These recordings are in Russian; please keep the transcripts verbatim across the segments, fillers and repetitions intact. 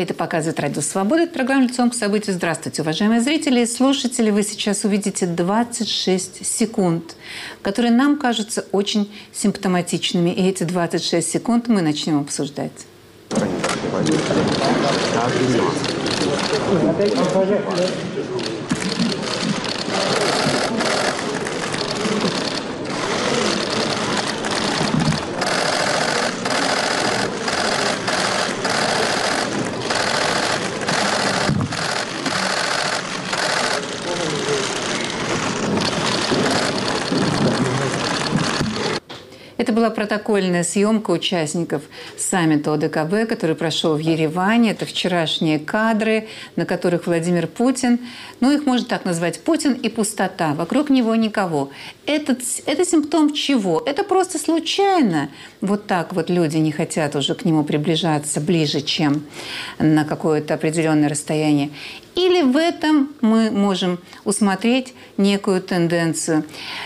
говорит и показывает Радио Свобода. Это программа «Лицом к событию». Здравствуйте, уважаемые зрители и слушатели. Вы сейчас увидите двадцать шесть секунд, которые нам кажутся очень симптоматичными. И эти двадцать шесть секунд мы начнем обсуждать. Это была протокольная съемка участников саммита О Дэ Ка Бэ, который прошел в Ереване. Это вчерашние кадры, на которых Владимир Путин, ну, их можно так назвать, Путин и пустота. Вокруг него никого. Это, это симптом чего? Это просто случайно. Вот так вот люди не хотят уже к нему приближаться ближе, чем на какое-то определенное расстояние. Или в этом мы можем усмотреть некую тенденцию.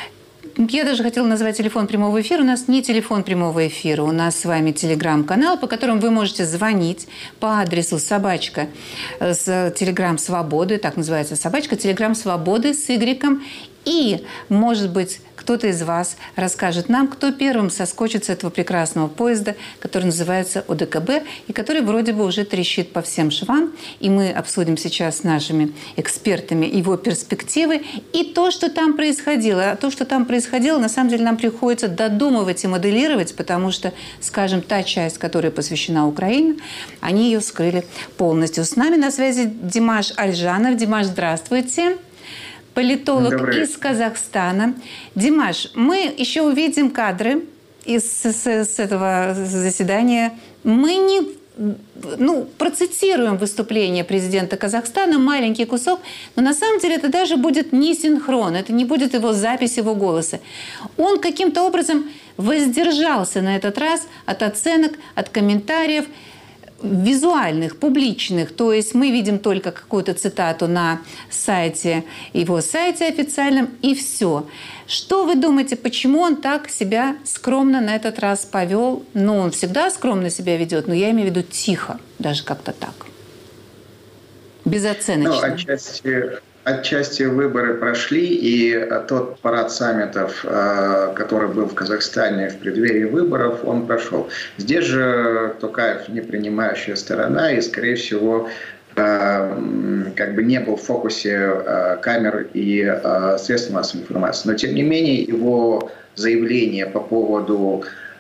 Я даже хотела назвать телефон прямого эфира. У нас не телефон прямого эфира. У нас с вами телеграм-канал, по которому вы можете звонить по адресу собачка с телеграм Свободы. Так называется собачка. Телеграм Свободы с игреком. И, может быть, кто-то из вас расскажет нам, кто первым соскочит с этого прекрасного поезда, который называется О Дэ Ка Бэ, и который вроде бы уже трещит по всем швам. И мы обсудим сейчас с нашими экспертами его перспективы и то, что там происходило. А то, что там происходило, на самом деле нам приходится додумывать и моделировать, потому что, скажем, та часть, которая посвящена Украине, они ее скрыли полностью. С нами на связи Димаш Альжанов. Димаш, здравствуйте. Политолог Добрый. Из Казахстана. Димаш, мы еще увидим кадры из с, с этого заседания. Мы не ну, процитируем выступление президента Казахстана, маленький кусок, но на самом деле это даже будет не синхрон, это не будет его запись его голоса. Он каким-то образом воздержался на этот раз от оценок, от комментариев визуальных, публичных. То есть мы видим только какую-то цитату на сайте, его сайте официальном, и все. Что вы думаете, почему он так себя скромно на этот раз повел? Ну, он всегда скромно себя ведет, но я имею в виду тихо, даже как-то так. Безоценочно. Ну, отчасти... Отчасти выборы прошли, и тот парад саммитов, который был в Казахстане в преддверии выборов, он прошел. Здесь же Токаев не принимающая сторона, и, скорее всего, как бы не был в фокусе камер и средств массовой информации. Но, тем не менее, его заявление по поводу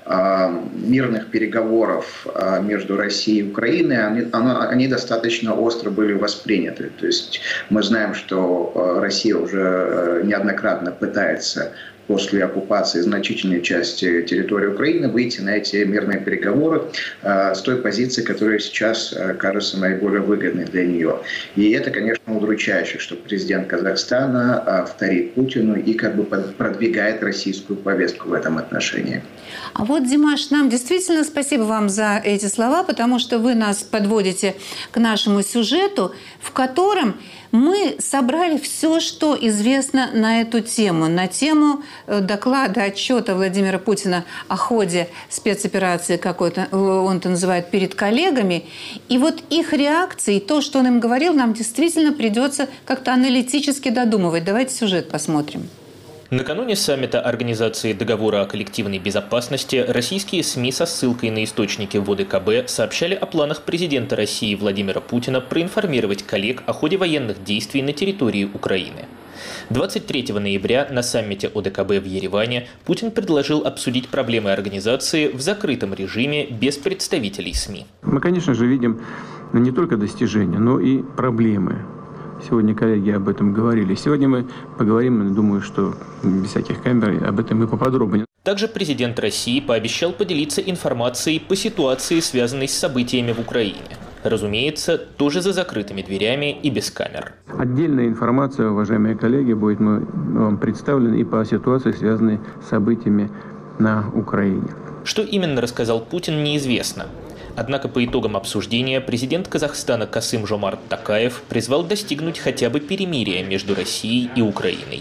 мирных переговоров между Россией и Украиной, они, они достаточно остро были восприняты. То есть мы знаем, что Россия уже неоднократно пытается после оккупации значительной части территории Украины выйти на эти мирные переговоры с той позиции, которая сейчас кажется наиболее выгодной для нее. И это, конечно, удручающе, что президент Казахстана вторит Путину и как бы продвигает российскую повестку в этом отношении. А вот, Димаш, нам действительно спасибо вам за эти слова, потому что вы нас подводите к нашему сюжету, в котором мы собрали все, что известно на эту тему, на тему доклада, отчета Владимира Путина о ходе спецоперации, как он это называет, перед коллегами. И вот их реакции, то, что он им говорил, нам действительно придется как-то аналитически додумывать. Давайте сюжет посмотрим. Накануне саммита Организации договора о коллективной безопасности российские СМИ со ссылкой на источники в О Дэ Ка Бэ сообщали о планах президента России Владимира Путина проинформировать коллег о ходе военных действий на территории Украины. двадцать третьего ноября на саммите О Дэ Ка Бэ в Ереване Путин предложил обсудить проблемы организации в закрытом режиме без представителей СМИ. Мы, конечно же, видим не только достижения, но и проблемы. Сегодня коллеги об этом говорили. Сегодня мы поговорим, думаю, что без всяких камер об этом и поподробнее. Также президент России пообещал поделиться информацией по ситуации, связанной с событиями в Украине. Разумеется, тоже за закрытыми дверями и без камер. Отдельная информация, уважаемые коллеги, будет вам представлена и по ситуации, связанной с событиями на Украине. Что именно рассказал Путин, неизвестно. Однако по итогам обсуждения президент Казахстана Касым-Жомарт Токаев призвал достигнуть хотя бы перемирия между Россией и Украиной.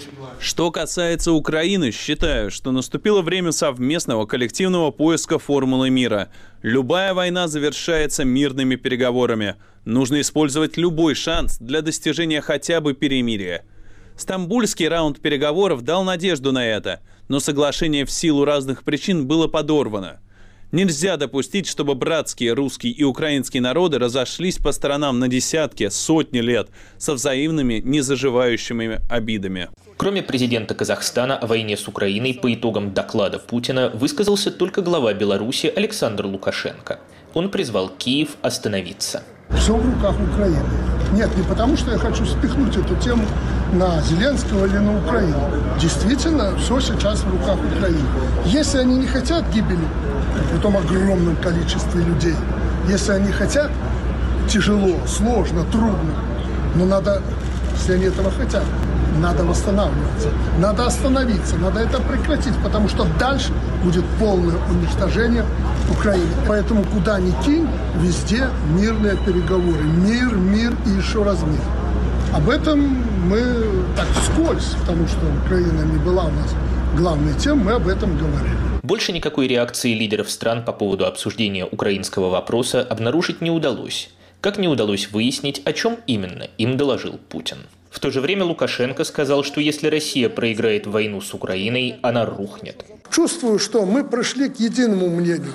Что касается Украины, считаю, что наступило время совместного коллективного поиска формулы мира. Любая война завершается мирными переговорами. Нужно использовать любой шанс для достижения хотя бы перемирия. Стамбульский раунд переговоров дал надежду на это, но соглашение в силу разных причин было подорвано. Нельзя допустить, чтобы братские русский и украинский народы разошлись по сторонам на десятки, сотни лет со взаимными незаживающими обидами. Кроме президента Казахстана о войне с Украиной по итогам доклада Путина высказался только глава Беларуси Александр Лукашенко. Он призвал Киев остановиться. Все в руках Украины. Нет, не потому, что я хочу спихнуть эту тему на Зеленского или на Украину. Действительно, все сейчас в руках Украины. Если они не хотят гибели, при том огромном количестве людей, если они хотят тяжело, сложно, трудно, но надо, если они этого хотят, надо восстанавливаться, надо остановиться, надо это прекратить, потому что дальше будет полное уничтожение Украины. Поэтому куда ни кинь, везде мирные переговоры. Мир, мир и еще раз мир. Об этом мы так вскользь, потому что Украина не была у нас главной темой, мы об этом говорили. Больше никакой реакции лидеров стран по поводу обсуждения украинского вопроса обнаружить не удалось. Как не удалось выяснить, о чем именно им доложил Путин. В то же время Лукашенко сказал, что если Россия проиграет войну с Украиной, она рухнет. Чувствую, что мы пришли к единому мнению,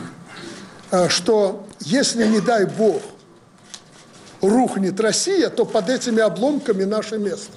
что если, не дай бог, рухнет Россия, то под этими обломками наше место.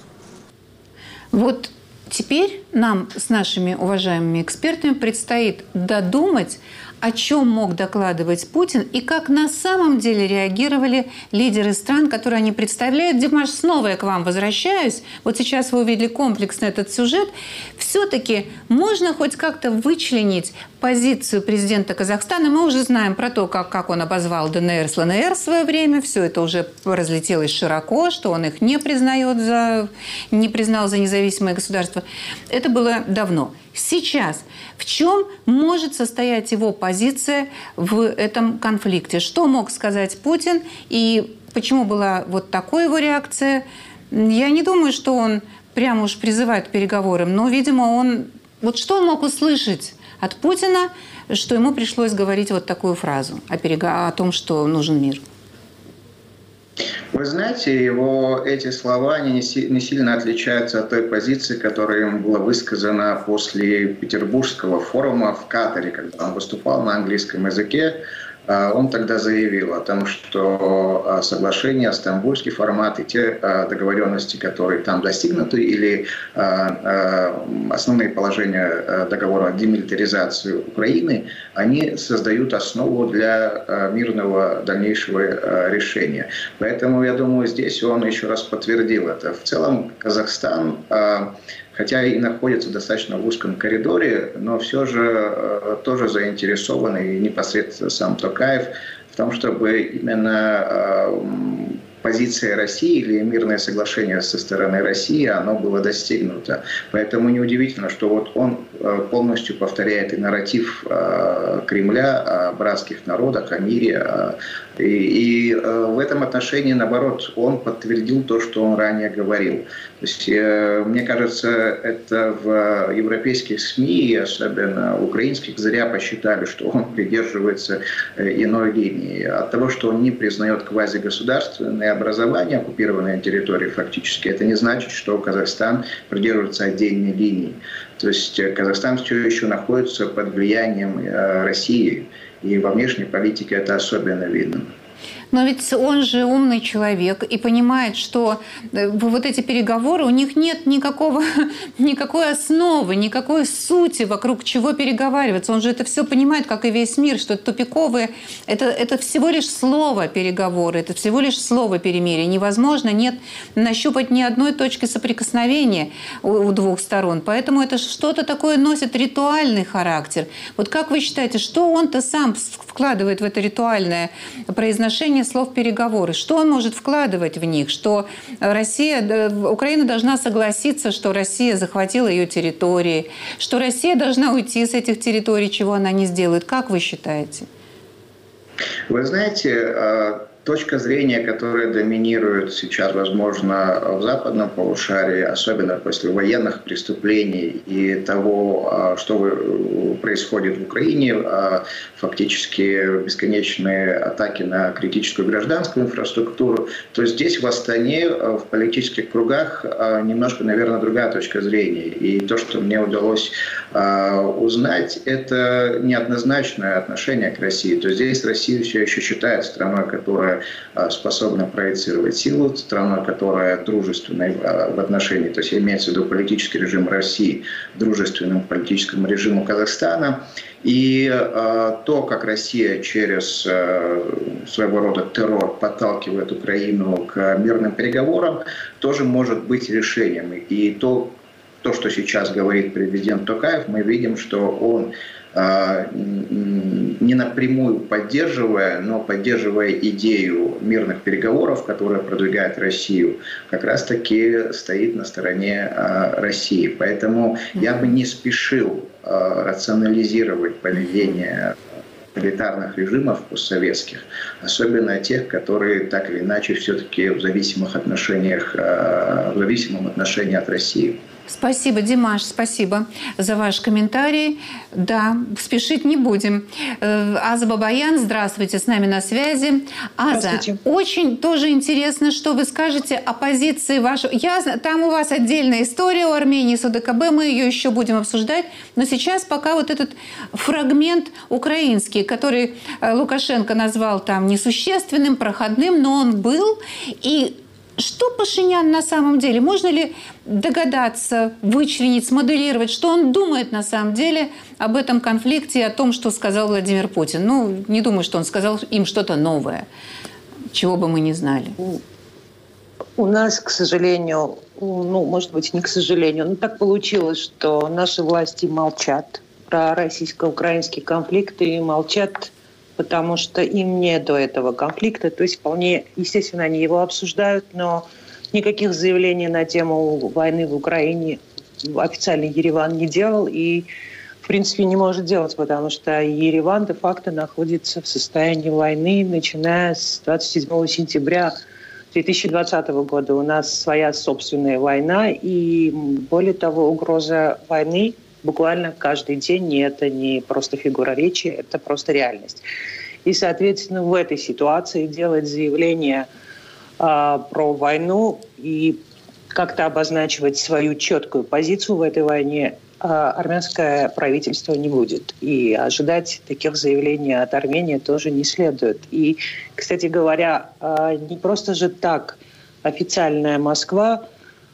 Вот теперь нам с нашими уважаемыми экспертами предстоит додумать, о чем мог докладывать Путин и как на самом деле реагировали лидеры стран, которые они представляют. Димаш, снова я к вам возвращаюсь. Вот сейчас вы увидели комплексно этот сюжет. Все-таки можно хоть как-то вычленить позицию президента Казахстана. Мы уже знаем про то, как, как он обозвал ДНР с ЛНР в свое время. Все это уже разлетелось широко, что он их не признает за, не признал за независимое государство. Это было давно. Сейчас в чем может состоять его позиция в этом конфликте? Что мог сказать Путин и почему была вот такая его реакция? Я не думаю, что он прямо уж призывает к переговорам, но, видимо, он... Вот что он мог услышать от Путина, что ему пришлось говорить вот такую фразу о, перег... о том, что нужен мир? Вы знаете, его эти слова они не сильно отличаются от той позиции, которая ему была высказана после Петербургского форума в Катаре, когда он выступал на английском языке. Он тогда заявил о том, что соглашение, стамбульский формат и те договоренности, которые там достигнуты, или основные положения договора о демилитаризации Украины, они создают основу для мирного дальнейшего решения. Поэтому, я думаю, здесь он еще раз подтвердил это. В целом Казахстан, хотя и находится достаточно в узком коридоре, но все же э, тоже заинтересован, и непосредственно сам Токаев, в том, чтобы именно э, позиция России или мирное соглашение со стороны России, оно было достигнуто. Поэтому неудивительно, что вот он э, полностью повторяет и нарратив э, Кремля о братских народах, о мире. Э, и и э, в этом отношении, наоборот, он подтвердил то, что он ранее говорил. То есть, э, мне кажется, это в европейских СМИ, особенно украинских, зря посчитали, что он придерживается э, иной линии. От того, что он не признает квазигосударственное образование, оккупированной территории фактически, это не значит, что Казахстан придерживается отдельной линии. То есть Казахстан все еще находится под влиянием э, России, и во внешней политике это особенно видно. Но ведь он же умный человек и понимает, что вот эти переговоры, у них нет никакого, никакой основы, никакой сути, вокруг чего переговариваться. Он же это все понимает, как и весь мир, что это тупиковые, это, это всего лишь слово переговоры, это всего лишь слово перемирия. Невозможно, нет нащупать ни одной точки соприкосновения у, у двух сторон. Поэтому это что-то такое носит ритуальный характер. Вот как вы считаете, что он-то сам вкладывает в это ритуальное произношение слов переговоры? Что он может вкладывать в них? Что Россия, Украина должна согласиться, что Россия захватила ее территории, что Россия должна уйти с этих территорий, чего она не сделает. Как вы считаете? Вы знаете, точка зрения, которая доминирует сейчас, возможно, в западном полушарии, особенно после военных преступлений и того, что происходит в Украине, фактически бесконечные атаки на критическую гражданскую инфраструктуру, то здесь в Астане, в политических кругах, немножко, наверное, другая точка зрения. И то, что мне удалось узнать, это неоднозначное отношение к России. То есть здесь Россию все еще считает страной, которая способна проецировать силу, страной, которая дружественна в отношении, то есть имеется в виду политический режим России, дружественным политическому режиму Казахстана. И э, то, как Россия через э, своего рода террор подталкивает Украину к мирным переговорам, тоже может быть решением. И то, то что сейчас говорит президент Токаев, мы видим, что он э, не напрямую поддерживая, но поддерживая идею мирных переговоров, которая продвигает Россию, как раз-таки стоит на стороне э, России. Поэтому я бы не спешил рационализировать поведение тоталитарных режимов постсоветских, особенно тех, которые так или иначе все-таки в зависимых отношениях, в зависимом отношении от России. Спасибо, Димаш, спасибо за ваш комментарий. Да, спешить не будем. Аза Бабаян, здравствуйте, с нами на связи. Аза, очень тоже интересно, что вы скажете о позиции вашего... Я... Там у вас отдельная история у Армении с ОДКБ, мы ее еще будем обсуждать. Но сейчас пока вот этот фрагмент украинский, который Лукашенко назвал там несущественным, проходным, но он был. И что Пашинян на самом деле? Можно ли догадаться, вычленить, смоделировать, что он думает на самом деле об этом конфликте и о том, что сказал Владимир Путин? Ну, не думаю, что он сказал им что-то новое, чего бы мы не знали. У нас, к сожалению, ну, может быть, не к сожалению, но так получилось, что наши власти молчат про российско-украинский конфликт и молчат, потому что им не до этого конфликта. То есть вполне, естественно, они его обсуждают, но никаких заявлений на тему войны в Украине официальный Ереван не делал и, в принципе, не может делать, потому что Ереван де-факто находится в состоянии войны, начиная с двадцать седьмого сентября две тысячи двадцатого года. У нас своя собственная война, и, более того, угроза войны буквально каждый день, и это не просто фигура речи, это просто реальность. И, соответственно, в этой ситуации делать заявление э, про войну и как-то обозначивать свою четкую позицию в этой войне э, армянское правительство не будет. И ожидать таких заявлений от Армении тоже не следует. И, кстати говоря, э, не просто же так официальная Москва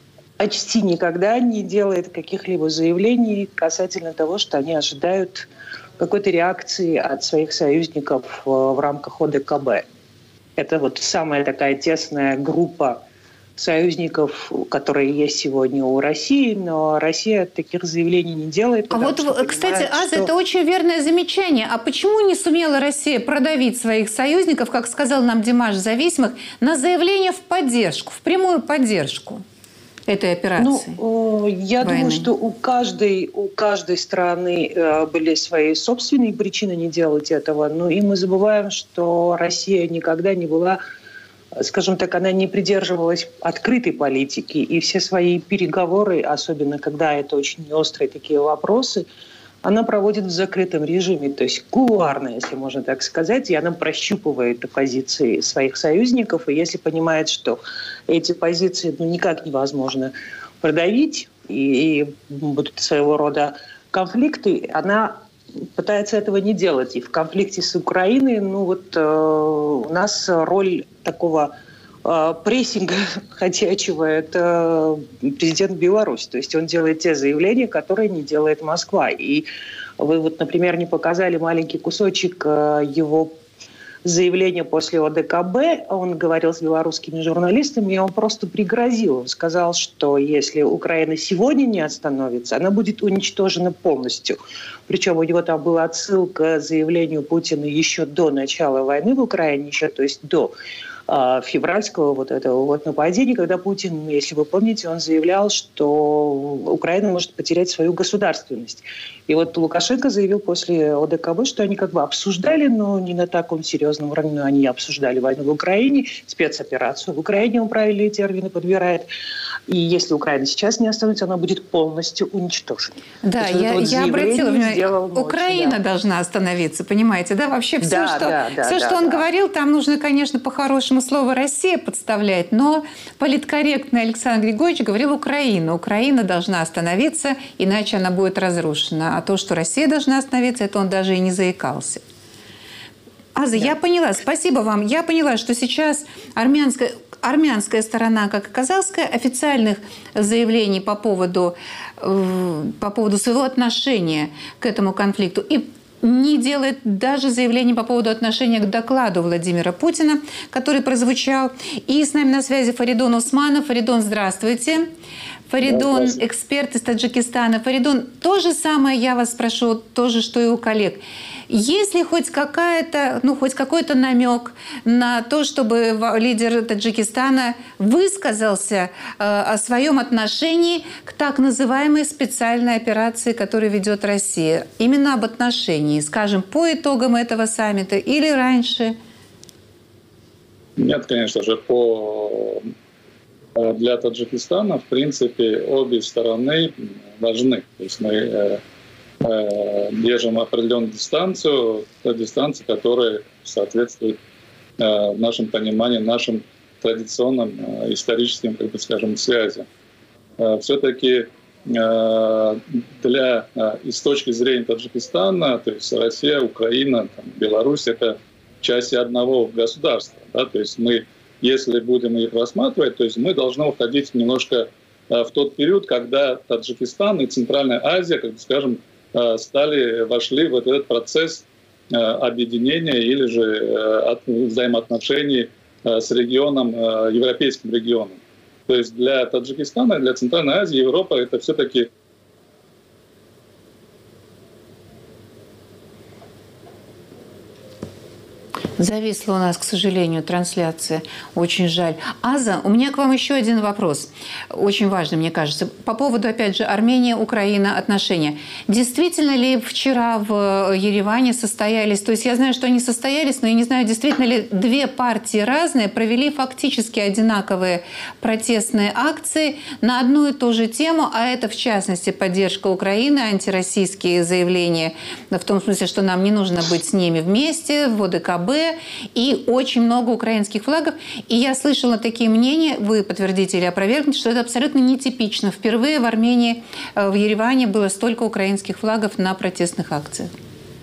почти никогда не делает каких-либо заявлений касательно того, что они ожидают какой-то реакции от своих союзников в рамках ОДКБ. Это вот самая такая тесная группа союзников, которые есть сегодня у России, но Россия таких заявлений не делает. А вот, кстати, Аза, что... это очень верное замечание. А почему не сумела Россия продавить своих союзников, как сказал нам Димаш, зависимых, на заявление в поддержку, в прямую поддержку этой операции? Ну, я войны. думаю, что у каждой, у каждой страны были свои собственные причины не делать этого. Но и мы забываем, что Россия никогда не была, скажем так, она не придерживалась открытой политики. И все свои переговоры, особенно когда это очень острые такие вопросы, она проводит в закрытом режиме, то есть кулуарно, если можно так сказать, и она прощупывает позиции своих союзников, и если понимает, что эти позиции ну, никак невозможно продавить, и, и будут своего рода конфликты, она пытается этого не делать. И в конфликте с Украиной ну, вот, э, у нас роль такого э, прессинга ходячего – это президент Беларуси. То есть он делает те заявления, которые не делает Москва. И вы, вот, например, не показали маленький кусочек э, его заявления после ОДКБ. Он говорил с белорусскими журналистами, и он просто пригрозил. Он сказал, что если Украина сегодня не остановится, она будет уничтожена полностью. Причем у него там была отсылка к заявлению Путина еще до начала войны в Украине, еще, то есть до февральского вот этого вот нападения, когда Путин, если вы помните, он заявлял, что Украина может потерять свою государственность. И вот Лукашенко заявил после ОДКБ, что они как бы обсуждали, но не на таком серьезном уровне, но они обсуждали войну в Украине, спецоперацию в Украине, он правильные термины подбирает. И если Украина сейчас не остановится, она будет полностью уничтожена. Да, я, вот я обратила внимание, Украина да. должна остановиться, понимаете, да? Вообще все, да, что, да, да, все, да, что да, он да. говорил, там нужно, конечно, по-хорошему слово «Россия» подставлять, но политкорректно Александр Григорьевич говорил «Украина». Украина должна остановиться, иначе она будет разрушена. А то, что Россия должна остановиться, это он даже и не заикался. Аза, да. я поняла, спасибо вам. Я поняла, что сейчас армянская, армянская сторона, как и казахская, официальных заявлений по поводу, по поводу своего отношения к этому конфликту и не делает даже заявлений по поводу отношения к докладу Владимира Путина, который прозвучал. И с нами на связи Фаридон Усманов. Фаридон, здравствуйте. Фаридон, эксперт из Таджикистана. Фаридон, то же самое я вас спрошу, то же, что и у коллег. Есть ли хоть какая-то, ну, хоть какой-то намек на то, чтобы лидер Таджикистана высказался э, о своем отношении к так называемой специальной операции, которую ведет Россия? Именно об отношении, скажем, по итогам этого саммита или раньше? Нет, конечно же, по... для Таджикистана, в принципе, обе стороны важны. То есть мы держим определенную дистанцию, та дистанция, которая соответствует нашим пониманиям, нашим традиционным историческим, как бы скажем, связям. Все-таки для, и с точки зрения Таджикистана, то есть Россия, Украина, там, Беларусь — это части одного государства. Да? То есть мы, если будем их рассматривать, то есть мы должны уходить немножко в тот период, когда Таджикистан и Центральная Азия, как бы скажем, стали, вошли в этот процесс объединения или же взаимоотношений с регионом, европейским регионом. То есть для Таджикистана, для Центральной Азии, Европа — это все-таки... Зависла у нас, к сожалению, трансляция. Очень жаль. Аза, у меня к вам еще один вопрос. Очень важный, мне кажется. По поводу, опять же, Армения, Украина, отношения. Действительно ли вчера в Ереване состоялись... То есть я знаю, что они состоялись, но я не знаю, действительно ли две партии разные провели фактически одинаковые протестные акции на одну и ту же тему, а это, в частности, поддержка Украины, антироссийские заявления, в том смысле, что нам не нужно быть с ними вместе, в ОДКБ, и очень много украинских флагов. И я слышала такие мнения, вы подтвердите или опровергнете, что это абсолютно нетипично. Впервые в Армении, в Ереване было столько украинских флагов на протестных акциях.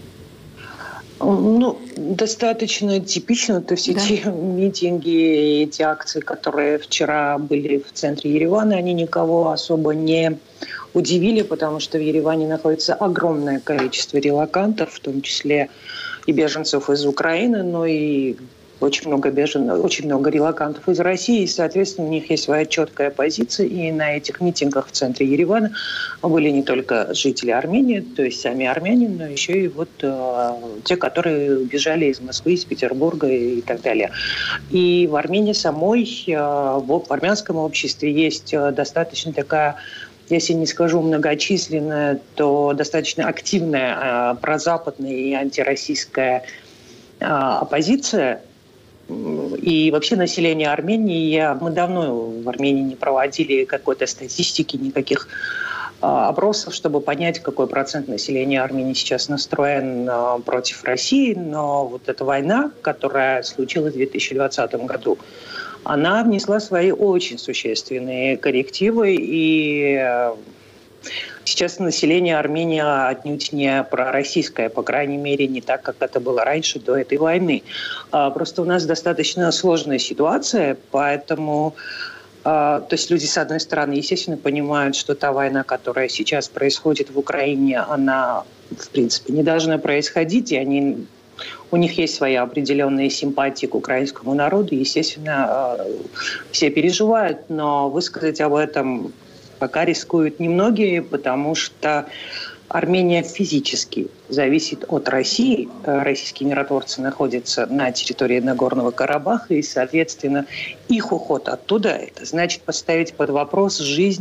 Ну, достаточно типично. То есть да. эти митинги, эти акции, которые вчера были в центре Еревана, они никого особо не удивили, потому что в Ереване находится огромное количество релокантов, в том числе и беженцев из Украины, но и очень много беженцев, очень много релокантов из России, и, соответственно, у них есть своя четкая позиция, и на этих митингах в центре Еревана были не только жители Армении, то есть сами армяне, но еще и вот э, те, которые бежали из Москвы, из Петербурга и так далее. И в Армении самой, э, в, в армянском обществе есть э, достаточно такая, если не скажу многочисленная, то достаточно активная э, прозападная и антироссийская э, оппозиция. И вообще население Армении, я, мы давно в Армении не проводили какой-то статистики, никаких э, опросов, чтобы понять, какой процент населения Армении сейчас настроен э, против России. Но вот эта война, которая случилась в две тысячи двадцатом году, она внесла свои очень существенные коррективы, и сейчас население Армении отнюдь не пророссийское, по крайней мере, не так, как это было раньше, до этой войны. Просто у нас достаточно сложная ситуация, поэтому... То есть люди, с одной стороны, естественно, понимают, что та война, которая сейчас происходит в Украине, она, в принципе, не должна происходить, и они... У них есть свои определенные симпатии к украинскому народу. Естественно, все переживают, но высказать об этом пока рискуют немногие, потому что Армения физически зависит от России. Российские миротворцы находятся на территории Нагорного Карабаха, и, соответственно, их уход оттуда – это значит поставить под вопрос жизнь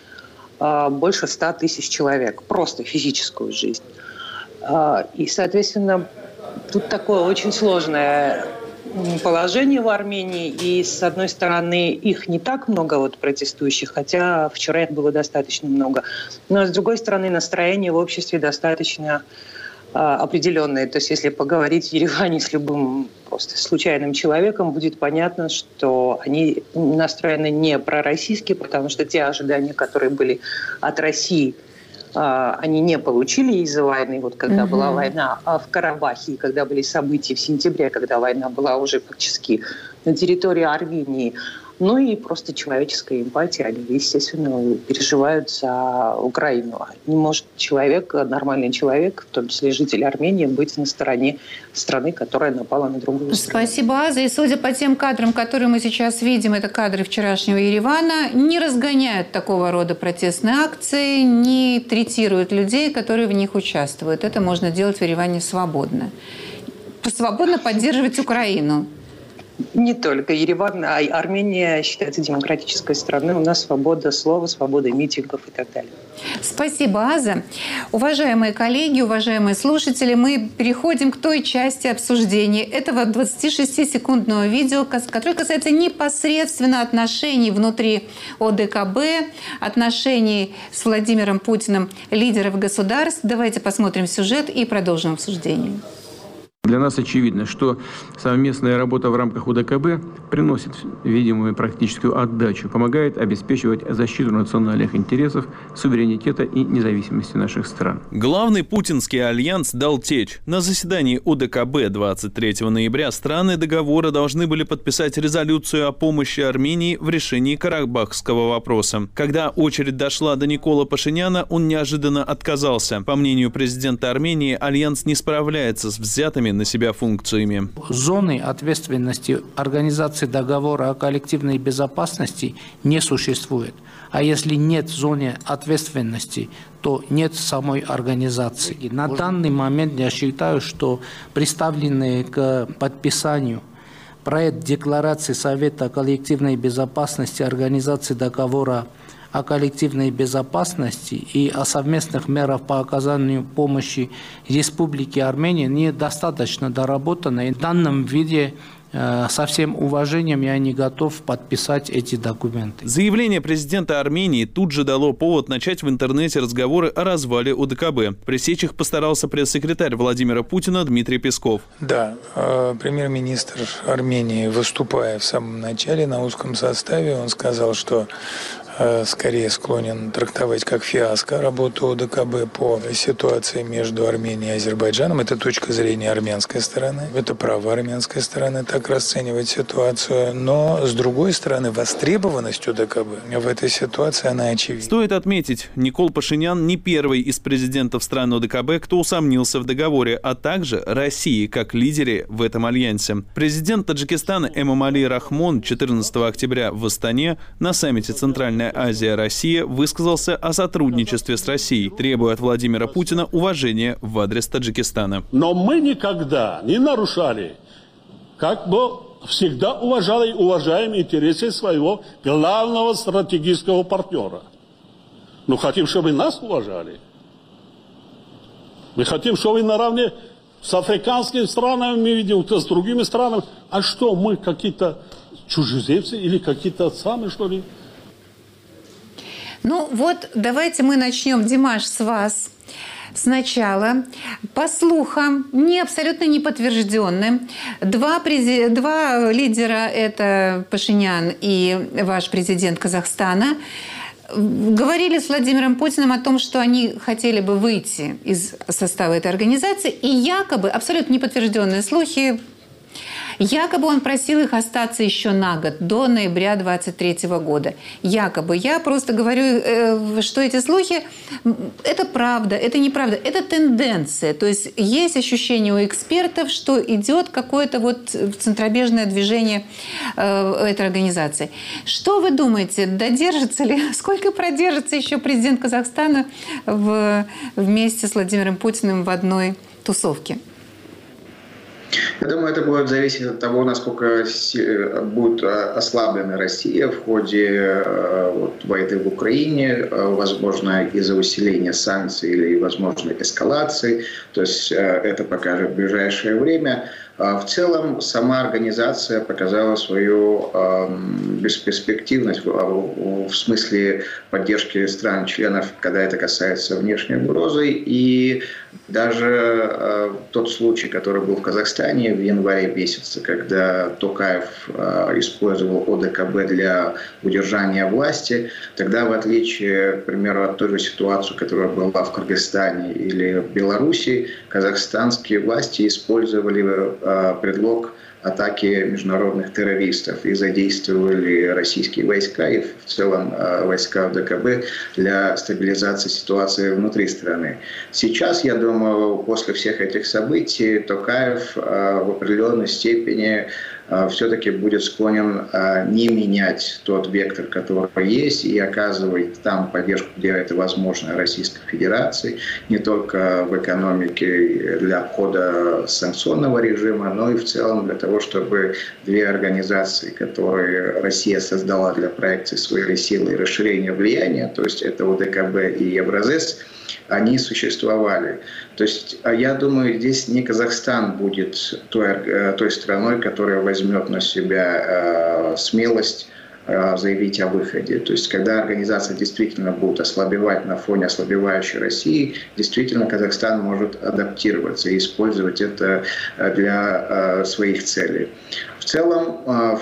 э, больше ста тысяч человек, просто физическую жизнь. Э, и, соответственно, тут такое очень сложное положение в Армении, и, с одной стороны, их не так много, вот, протестующих, хотя вчера их было достаточно много, но, с другой стороны, настроение в обществе достаточно э, определенное. То есть, если поговорить в Ереване с любым просто случайным человеком, будет понятно, что они настроены не пророссийски, потому что те ожидания, которые были от России, они не получили из-за войны, вот когда угу. была война в Карабахе, когда были события в сентябре, когда война была уже фактически на территории Армении. Ну и просто человеческая эмпатия. Они, естественно, переживают за Украину. Не может человек, нормальный человек, в том числе житель Армении, быть на стороне страны, которая напала на другую страну. Спасибо, Аза. И судя по тем кадрам, которые мы сейчас видим, это кадры вчерашнего Еревана, не разгоняют такого рода протестные акции, не третируют людей, которые в них участвуют. Это можно делать в Ереване свободно. Свободно поддерживать Украину. Не только Ереван, а и Армения считается демократической страной. У нас свобода слова, свобода митингов и так далее. Спасибо, Аза. Уважаемые коллеги, уважаемые слушатели, мы переходим к той части обсуждения этого двадцатишестисекундного видео, которое касается непосредственно отношений внутри О Дэ Ка Бэ, отношений с Владимиром Путиным, лидеров государств. Давайте посмотрим сюжет и продолжим обсуждение. Для нас очевидно, что совместная работа в рамках О Дэ Ка Бэ приносит видимую практическую отдачу, помогает обеспечивать защиту национальных интересов, суверенитета и независимости наших стран. Главный путинский альянс дал течь. На заседании О Дэ Ка Бэ двадцать третьего ноября страны договора должны были подписать резолюцию о помощи Армении в решении карабахского вопроса. Когда очередь дошла до Никола Пашиняна, он неожиданно отказался. По мнению президента Армении, альянс не справляется с взятыми на себя функциями. Зоны ответственности Организации договора о коллективной безопасности не существует. А если нет зоны ответственности, то нет самой организации. На данный момент я считаю, что представленные к подписанию проект декларации Совета о коллективной безопасности Организации договора о коллективной безопасности и о совместных мерах по оказанию помощи Республике Армения недостаточно доработаны. И в данном виде со всем уважением я не готов подписать эти документы. Заявление президента Армении тут же дало повод начать в интернете разговоры о развале О Дэ Ка Бэ. Пресечь их постарался пресс-секретарь Владимира Путина Дмитрий Песков. Да, премьер-министр Армении, выступая в самом начале на узком составе, он сказал, что скорее склонен трактовать как фиаско работу О Дэ Ка Бэ по ситуации между Арменией и Азербайджаном. Это точка зрения армянской стороны. Это право армянской стороны так расценивать ситуацию. Но, с другой стороны, востребованность О Дэ Ка Бэ в этой ситуации, она очевидна. Стоит отметить, Никол Пашинян не первый из президентов стран О Дэ Ка Бэ, кто усомнился в договоре, а также России как лидере в этом альянсе. Президент Таджикистана Эмомали Рахмон четырнадцатого октября в Астане на саммите Центральной Азия-Россия высказался о сотрудничестве с Россией, требуя от Владимира Путина уважения в адрес Таджикистана. Но мы никогда не нарушали, как бы всегда уважали и уважаем интересы своего главного стратегического партнера. Но хотим, чтобы нас уважали. Мы хотим, чтобы наравне с африканскими странами, мы видим, с другими странами. А что, мы какие-то чужеземцы или какие-то самые, что ли? Ну вот, давайте мы начнем, Димаш, с вас. Сначала, по слухам, не абсолютно неподтвержденным, два, прези... два лидера, это Пашинян и ваш президент Казахстана, говорили с Владимиром Путиным о том, что они хотели бы выйти из состава этой организации, и якобы абсолютно неподтвержденные слухи Якобы он просил их остаться еще на год, до ноября двадцать третьего года. Якобы. Я просто говорю, что эти слухи – это правда, это неправда, это тенденция. То есть есть ощущение у экспертов, что идет какое-то вот центробежное движение этой организации. Что вы думаете, додержится ли, сколько продержится еще президент Казахстана в, вместе с Владимиром Путиным в одной тусовке? Я думаю, это будет зависеть от того, насколько будет ослаблена Россия в ходе вот, войны в Украине, возможно, из-за усиления санкций или, возможно, эскалации. То есть это покажет в ближайшее время. В целом, сама организация показала свою бесперспективность в смысле поддержки стран-членов, когда это касается внешней угрозы. И даже тот случай, который был в Казахстане в январе месяце, когда Токаев использовал ОДКБ для удержания власти, тогда, в отличие, к примеру, от той же ситуации, которая была в Кыргызстане или в Беларуси, казахстанские власти использовали предлог атаки международных террористов и задействовали российские войска и в целом войска ОДКБ для стабилизации ситуации внутри страны. Сейчас, я думаю, после всех этих событий Токаев в определенной степени все-таки будет склонен не менять тот вектор, который есть, и оказывать там поддержку, где это возможно, Российской Федерации, не только в экономике для обхода санкционного режима, но и в целом для того, чтобы две организации, которые Россия создала для проекции своей силы и расширения влияния, то есть это ОДКБ и Евразес, они существовали. То есть, я думаю, здесь не Казахстан будет той, той страной, которая возьмет на себя э, смелость э, заявить о выходе. То есть, когда организация действительно будет ослабевать на фоне ослабевающей России, действительно Казахстан может адаптироваться и использовать это для э, своих целей. В целом,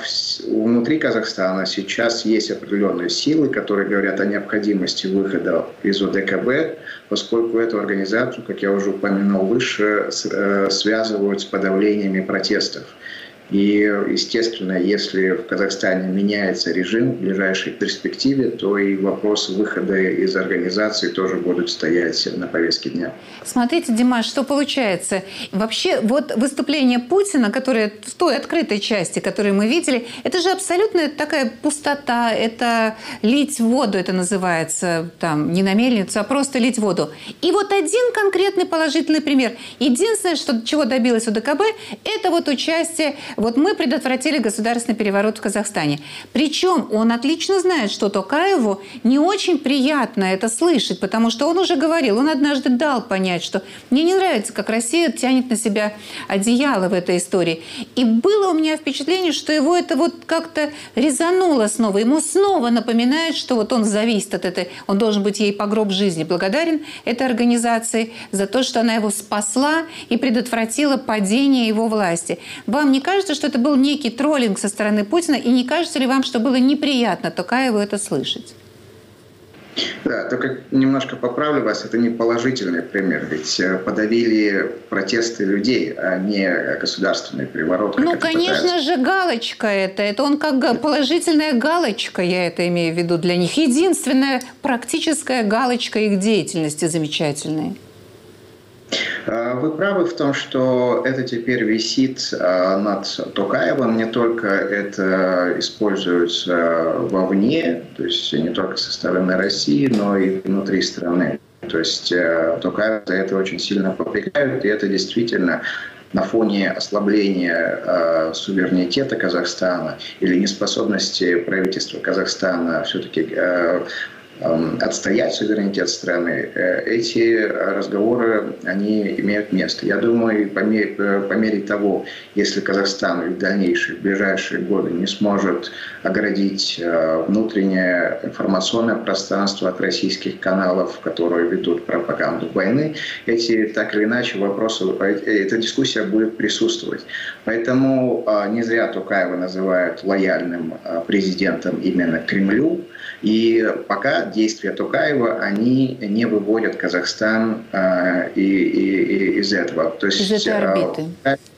внутри Казахстана сейчас есть определенные силы, которые говорят о необходимости выхода из ОДКБ, поскольку эту организацию, как я уже упомянул выше, связывают с подавлениями протестов. И, естественно, если в Казахстане меняется режим в ближайшей перспективе, то и вопросы выхода из организации тоже будут стоять на повестке дня. Смотрите, Димаш, что получается. Вообще, вот выступление Путина, которое в той открытой части, которую мы видели, это же абсолютно такая пустота, это лить воду, это называется, там, не на мельницу, а просто лить воду. И вот один конкретный положительный пример. Единственное, что, чего добилась ОДКБ, это вот участие. Вот мы предотвратили государственный переворот в Казахстане. Причем он отлично знает, что Токаеву не очень приятно это слышать, потому что он уже говорил, он однажды дал понять, что мне не нравится, как Россия тянет на себя одеяло в этой истории. И было у меня впечатление, что его это вот как-то резануло снова. Ему снова напоминает, что вот он зависит от этой, он должен быть ей по гроб жизни благодарен этой организации за то, что она его спасла и предотвратила падение его власти. Вам не кажется, что это был некий троллинг со стороны Путина, и не кажется ли вам, что было неприятно Токаеву это слышать? Да, только немножко поправлю вас, это не положительный пример, ведь подавили протесты людей, а не государственный переворот. Ну, конечно пытаются. же, галочка это, это он как положительная галочка, я это имею в виду для них, единственная практическая галочка их деятельности замечательная. Вы правы в том, что это теперь висит над Токаевым, не только это используется вовне, то есть не только со стороны России, но и внутри страны. То есть Токаев за это очень сильно попрекают, и это действительно на фоне ослабления э, суверенитета Казахстана или неспособности правительства Казахстана все-таки э, отстоять суверенитет страны, эти разговоры, они имеют место. Я думаю, по мере, по мере того, если Казахстан в дальнейшие, в ближайшие годы не сможет оградить внутреннее информационное пространство от российских каналов, которые ведут пропаганду войны, эти, так или иначе, вопросы, эта дискуссия будет присутствовать. Поэтому не зря Токаева называют лояльным президентом именно Кремлю. И пока действия Токаева, они не выводят Казахстан э, и, и, и из этого. То есть, из этой орбиты. Э,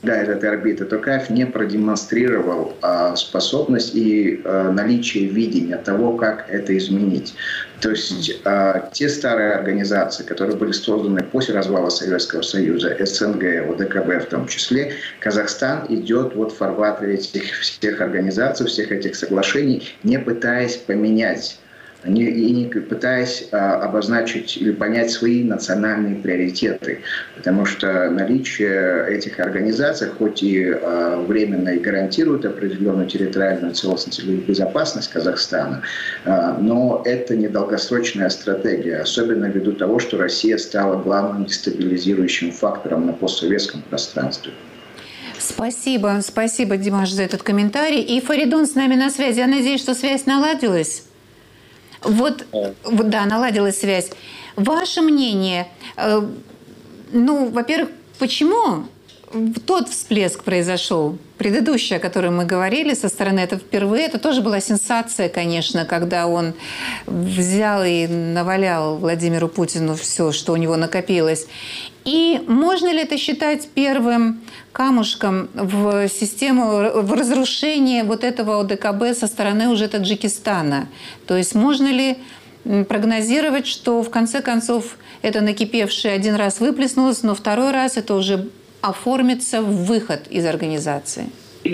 достигает этой орбиты, Токаев не продемонстрировал а, способность и а, наличие видения того, как это изменить. То есть а, те старые организации, которые были созданы после развала Советского Союза, СНГ, ОДКБ в том числе, Казахстан идет вот в фарватере этих всех организаций, всех этих соглашений, не пытаясь поменять, не, и не пытаясь а, обозначить или понять свои национальные приоритеты. Потому что наличие этих организаций, хоть и а, временно и гарантирует определенную территориальную целостность и безопасность Казахстана, а, но это не долгосрочная стратегия, особенно ввиду того, что Россия стала главным дестабилизирующим фактором на постсоветском пространстве. Спасибо, спасибо, Димаш, за этот комментарий. И Фаридун с нами на связи. Я надеюсь, что связь наладилась. Вот, вот, да, наладилась связь. Ваше мнение, э, ну, во-первых, почему тот всплеск произошел, предыдущий, о котором мы говорили, со стороны это впервые, это тоже была сенсация, конечно, когда он взял и навалял Владимиру Путину все, что у него накопилось. И можно ли это считать первым камушком в систему, в разрушении вот этого ОДКБ со стороны уже Таджикистана? То есть можно ли прогнозировать, что в конце концов это накипевшее один раз выплеснулось, но второй раз это уже оформится в выход из организации?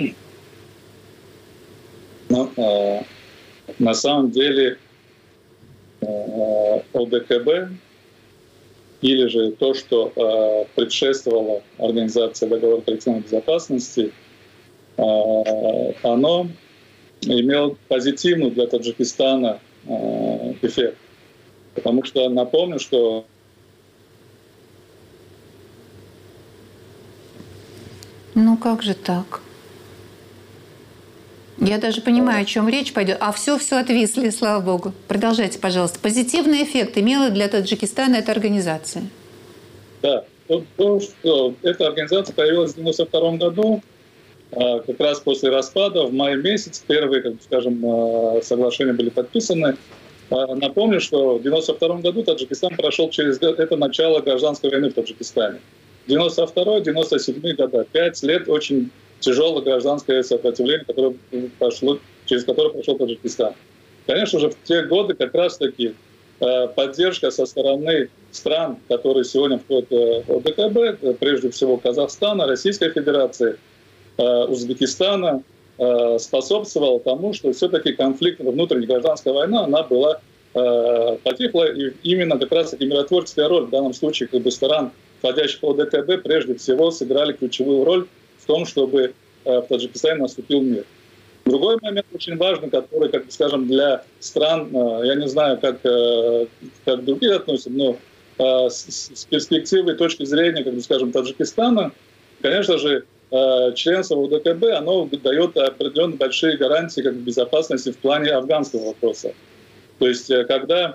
Ну, э, на самом деле э, ОДКБ или же то, что э, предшествовало Организации договора коллективной безопасности, э, оно имело позитивный для Таджикистана э, эффект. Потому что напомню, что ну как же так? Я даже понимаю, о чем речь пойдет. А все-все отвисли, слава богу. Продолжайте, пожалуйста. Позитивный эффект имела для Таджикистана эта организация? Да. То, то, что эта организация появилась в девяносто втором году, как раз после распада, в мае месяце. Первые, как скажем, соглашения были подписаны. Напомню, что в девяносто втором году Таджикистан прошел через это начало гражданской войны в Таджикистане. девяносто второй — девяносто седьмой года. Пять лет очень тяжелое гражданское сопротивление, которое прошло, через которое прошел Таджикистан. Конечно же, в те годы как раз-таки э, поддержка со стороны стран, которые сегодня входят в ОДКБ, прежде всего Казахстана, Российской Федерации, э, Узбекистана, э, способствовала тому, что все-таки конфликт, внутренняя гражданская война, она была э, потихла, и именно как раз-таки миротворческая роль в данном случае как бы стран, входящих в ОДКБ, прежде всего сыграли ключевую роль в том, чтобы в Таджикистане наступил мир. Другой момент очень важный, который, как бы, скажем, для стран, я не знаю, как, как другие относятся, но с, с перспективы и точки зрения, как бы, скажем, Таджикистана, конечно же, членство в ОДКБ, оно дает определенно большие гарантии как бы, безопасности в плане афганского вопроса. То есть, когда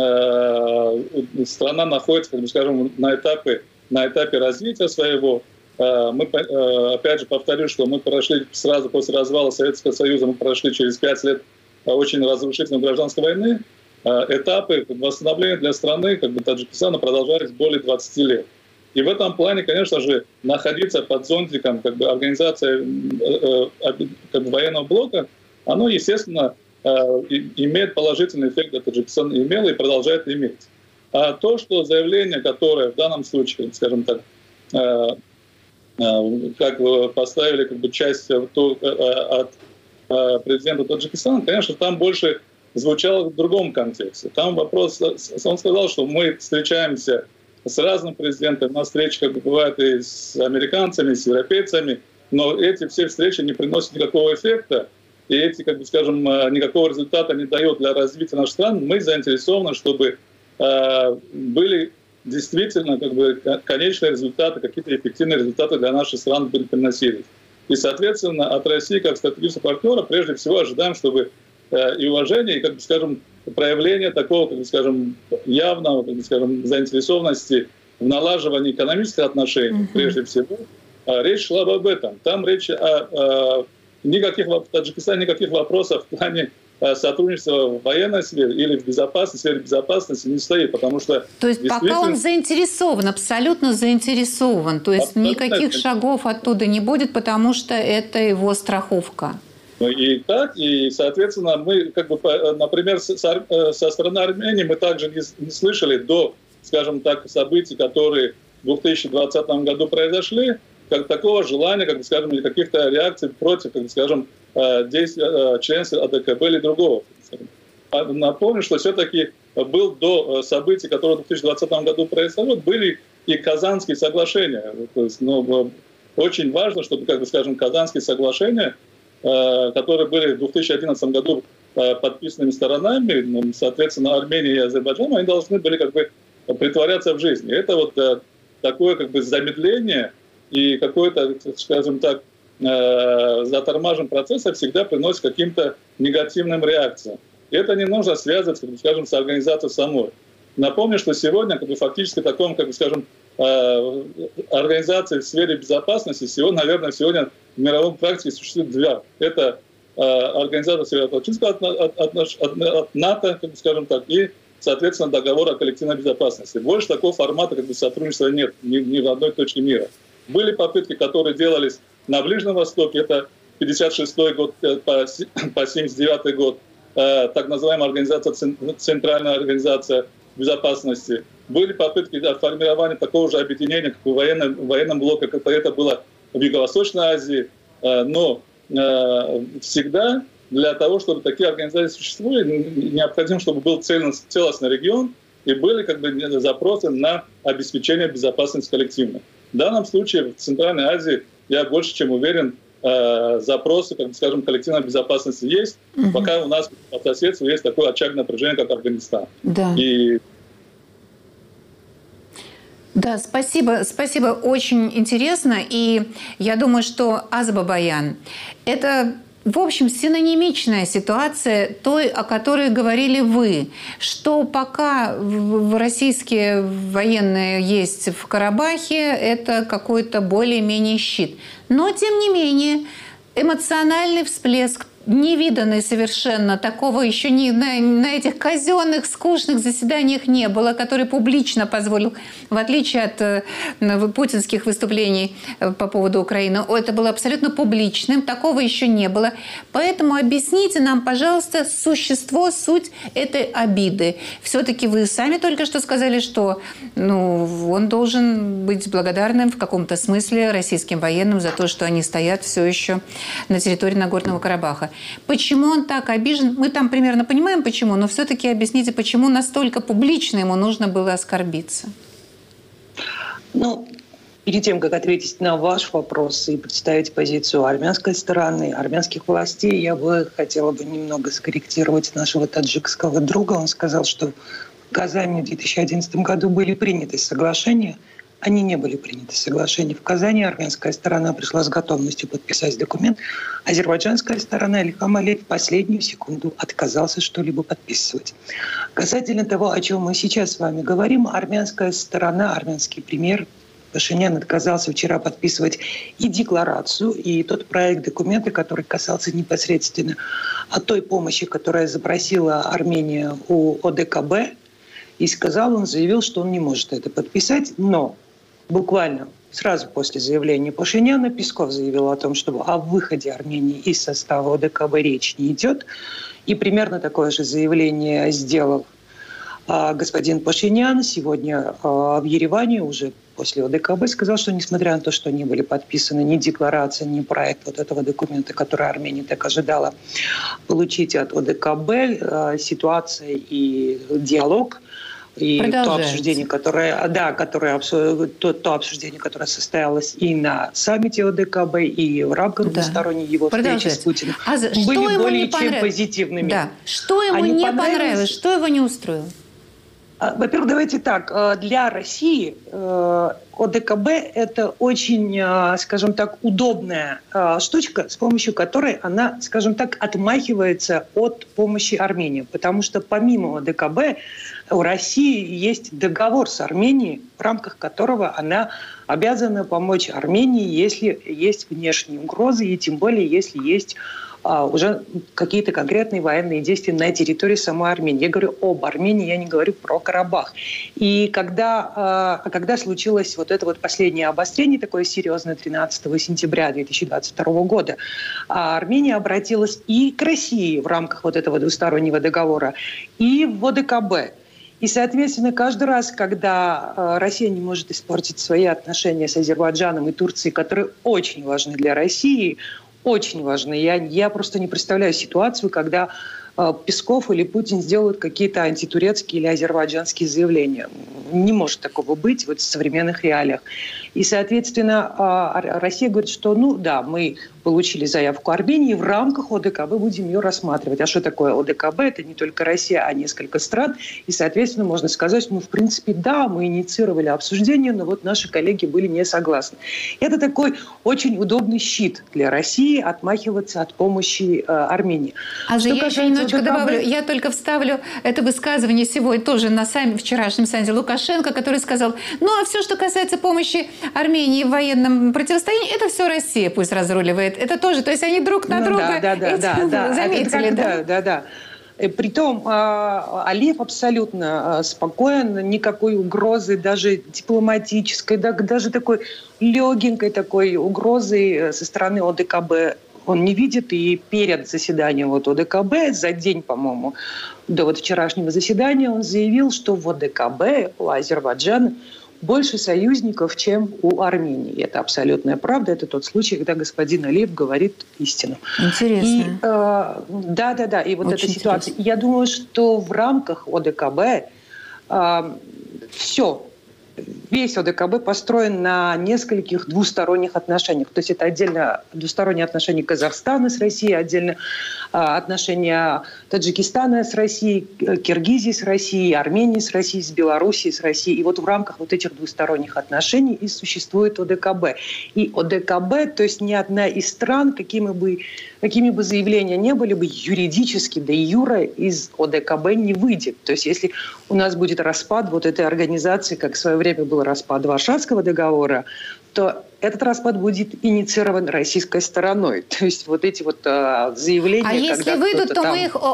страна находится, как бы, скажем, на этапе, на этапе развития своего, мы, опять же, повторю, что мы прошли сразу после развала Советского Союза, мы прошли через пять лет очень разрушительной гражданской войны. Этапы восстановления для страны, как бы Таджикистана, продолжались более двадцати лет. И в этом плане, конечно же, находиться под зонтиком как бы, организации как бы, военного блока, оно, естественно, имеет положительный эффект для Таджикистана, имело и продолжает иметь. А то, что заявление, которое в данном случае, скажем так, как поставили как бы, часть от президента Таджикистана, конечно, там больше звучало в другом контексте. Там вопрос, он сказал, что мы встречаемся с разными президентами, на встречах, как бы бывает, и с американцами, и с европейцами, но эти все встречи не приносят никакого эффекта, и эти, как бы, скажем, никакого результата не дают для развития наших стран. Мы заинтересованы, чтобы были действительно как бы, конечные результаты, какие-то эффективные результаты для наших стран были приносились. И, соответственно, от России как стратегического партнера прежде всего ожидаем, чтобы э, и уважение, и, как бы, скажем, проявление такого, как бы, скажем, явного, как бы, скажем, заинтересованности в налаживании экономических отношений, mm-hmm. прежде всего, э, речь шла об этом. Там речь о, о никаких, в Таджикистане никаких вопросов в плане сотрудничество в военной сфере или в безопасности, в сфере безопасности не стоит, потому что... То есть пока он заинтересован, абсолютно заинтересован, то есть никаких шагов оттуда не будет, потому что это его страховка. Ну и так, и, соответственно, мы, как бы, например, со стороны Армении мы также не, не слышали до, скажем так, событий, которые в две тысячи двадцатом году произошли, как такого желания, как бы, скажем, или каких-то реакций против, как бы, скажем, действий членства АДКБ или другого. Напомню, что все-таки был до событий, которые в две тысячи двадцатом году произошли, были и Казанские соглашения. То есть, ну, очень важно, чтобы, как бы, скажем, Казанские соглашения, которые были в две тысячи одиннадцатом году подписанными сторонами, соответственно, Армения и Азербайджан, они должны были, как бы, притворяться в жизнь. Это вот такое, как бы, замедление и какой-то, скажем так, затормажен процесса всегда приносит каким-то негативным реакциям. И это не нужно связывать, как бы, скажем, с организацией самой. Напомню, что сегодня, как бы, фактически таком, как бы, скажем, организации в сфере безопасности, сегодня, наверное, сегодня в мировом практике существует две. Это организация Североатлантического от, от, от, от, от НАТО, как бы, скажем так, и, соответственно, договор о коллективной безопасности. Больше такого формата, как бы, сотрудничества нет ни, ни в одной точке мира. Были попытки, которые делались на Ближнем Востоке, это пятьдесят шестой год по семьдесят девятый год, так называемая организация, Центральная организация безопасности. Были попытки формирования такого же объединения, как в военном, в военном блоке, как это было в Юго-Восточной Азии. Но всегда для того, чтобы такие организации существовали, необходимо, чтобы был целостный регион и были, как бы, запросы на обеспечение безопасности коллективной. В данном случае в Центральной Азии, я больше чем уверен, запросы, как бы, скажем, коллективной безопасности есть, угу. Пока у нас по соседству есть такой очаг напряжения, как Афганистан. Да. И... Да, спасибо, спасибо, очень интересно. И я думаю, что Аз-Бабаян – это, в общем, синонимичная ситуация той, о которой говорили вы, что пока российские военные есть в Карабахе, это какой-то более-менее щит. Но, тем не менее, эмоциональный всплеск, невиданный совершенно, такого еще не, на, на этих казенных, скучных заседаниях не было, который публично позволил, в отличие от э, путинских выступлений э, по поводу Украины, это было абсолютно публичным, такого еще не было. Поэтому объясните нам, пожалуйста, существо, суть этой обиды. Все-таки вы сами только что сказали, что, ну, он должен быть благодарным в каком-то смысле российским военным за то, что они стоят все еще на территории Нагорного Карабаха. Почему он так обижен? Мы там примерно понимаем, почему, но все-таки объясните, почему настолько публично ему нужно было оскорбиться? Ну, перед тем, как ответить на ваш вопрос и представить позицию армянской стороны, армянских властей, я бы хотела бы немного скорректировать нашего таджикского друга. Он сказал, что в Казани в две тысячи одиннадцатом году были приняты соглашения. Они не были приняты соглашения. В Казани армянская сторона пришла с готовностью подписать документ. Азербайджанская сторона, Ильхам Алиев в последнюю секунду отказался что-либо подписывать. Касательно того, о чем мы сейчас с вами говорим, армянская сторона, армянский премьер Пашинян отказался вчера подписывать и декларацию, и тот проект документа, который касался непосредственно о той помощи, которая запросила Армения у ОДКБ. И сказал, он заявил, что он не может это подписать, но буквально сразу после заявления Пашиняна Песков заявил о том, что о выходе Армении из состава ОДКБ речь не идет. И примерно такое же заявление сделал а, господин Пашинян сегодня а, в Ереване уже после ОДКБ. Сказал, что несмотря на то, что не были подписаны ни декларация, ни проект вот этого документа, который Армения так ожидала получить от ОДКБ, а, ситуация и диалог и то обсуждение, которое, да, которое, то, то обсуждение, которое состоялось и на саммите ОДКБ, и в рамках да. двусторонней его встречи с Путиным, а были более чем понрав... позитивными. Да. Что ему Они не понравилось? понравилось, что его не устроило? Во-первых, давайте так. Для России ОДКБ – это очень, скажем так, удобная штучка, с помощью которой она, скажем так, отмахивается от помощи Армении. Потому что помимо ОДКБ у России есть договор с Арменией, в рамках которого она обязана помочь Армении, если есть внешние угрозы, и тем более, если есть а, уже какие-то конкретные военные действия на территории самой Армении. Я говорю об Армении, я не говорю про Карабах. И когда, а, когда случилось вот это вот последнее обострение, такое серьезное, тринадцатого сентября две тысячи двадцать второго года, а Армения обратилась и к России в рамках вот этого двустороннего договора, и в ОДКБ. И, соответственно, каждый раз, когда Россия не может испортить свои отношения с Азербайджаном и Турцией, которые очень важны для России, очень важны. Я, я просто не представляю ситуацию, когда Песков или Путин сделают какие-то антитурецкие или азербайджанские заявления. Не может такого быть вот в современных реалиях. И, соответственно, Россия говорит, что, ну да, мы получили заявку Армении, в рамках ОДКБ будем ее рассматривать. А что такое ОДКБ? Это не только Россия, а несколько стран. И, соответственно, можно сказать, ну, в принципе, да, мы инициировали обсуждение, но вот наши коллеги были не согласны. Это такой очень удобный щит для России отмахиваться от помощи э, Армении. А же я еще немножечко ОДКБ... добавлю, я только вставлю это высказывание сегодня тоже на сами, вчерашнем саммите Лукашенко, который сказал, ну, а все, что касается помощи Армении в военном противостоянии, это все Россия пусть разруливает. Это тоже, то есть они друг на ну, друга да, да, да, да, заметили. Да, да, да. Притом Алиев абсолютно спокоен, никакой угрозы, даже дипломатической, даже такой легенькой такой угрозы со стороны ОДКБ он не видит. И перед заседанием вот ОДКБ, за день, по-моему, до вот вчерашнего заседания, он заявил, что в ОДКБ у Азербайджана больше союзников, чем у Армении. Это абсолютная правда. Это тот случай, когда господин Алиев говорит истину. Интересно. И, э, да, да, да. И вот Очень эта ситуация. Интересно. Я думаю, что в рамках ОДКБ э, все, весь ОДКБ построен на нескольких двусторонних отношениях. То есть это отдельно двусторонние отношения Казахстана с Россией, отдельно а, отношения Таджикистана с Россией, Киргизии с Россией, Армении с Россией, с Белоруссией с Россией. И вот в рамках вот этих двусторонних отношений и существует ОДКБ. И ОДКБ, то есть ни одна из стран, какими бы, какими бы заявления не были бы, юридически, де юре из ОДКБ не выйдет. То есть если у нас будет распад вот этой организации, как в свое время был распад Варшавского договора, то этот распад будет инициирован российской стороной. То есть вот эти вот а, заявления... А если выйдут, то там... мы их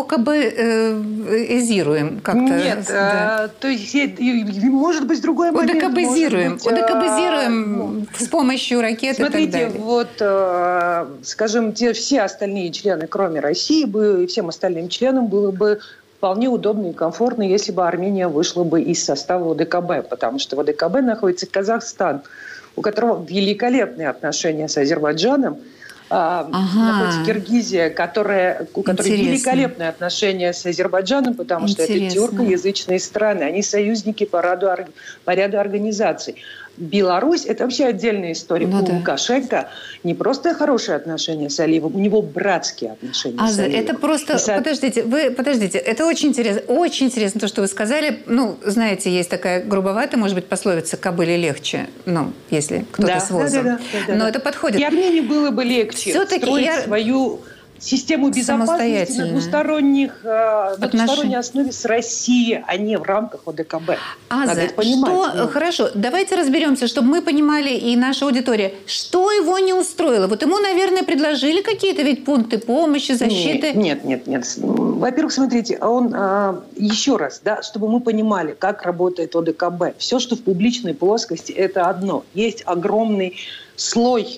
ОКБизируем как-то? Нет, да. а, то есть может быть другой момент. ОДКБизируем. ОДКБизируем а, с помощью ракет смотрите, и так далее. Вот, а, скажем, те, все остальные члены, кроме России, бы, и всем остальным членам было бы вполне удобно и комфортно, если бы Армения вышла бы из состава ОДКБ, потому что в ОДКБ находится Казахстан, у которого великолепные отношения с Азербайджаном, ага. находится Киргизия, которая, у которой Интересно. великолепные отношения с Азербайджаном, потому Интересно. что это тюркоязычные страны, они союзники по ряду, по ряду организаций. Беларусь – это вообще отдельная история. Ну, у да. Лукашенко не просто хорошие отношения с Алиевым, у него братские отношения а, с Алиевым. Это просто… И, подождите, вы, подождите, это очень интересно, очень интересно то, что вы сказали. Ну, знаете, есть такая грубоватая, может быть, пословица «кобыле легче», ну, если кто-то да, с возом. Да, да, да, да, Но да. это подходит. И Армении было бы легче Все-таки строить я... свою… систему безопасности на, двусторонних, на двусторонней основе с Россией, а не в рамках ОДКБ. Аза, Надо это понимать. Что, ну. Хорошо, давайте разберемся, чтобы мы понимали, и наша аудитория, что его не устроило. Вот ему, наверное, предложили какие-то ведь пункты помощи, защиты. Нет, нет, нет. нет. Во-первых, смотрите, он, еще раз, да, чтобы мы понимали, как работает ОДКБ. Все, что в публичной плоскости, это одно. Есть огромный слой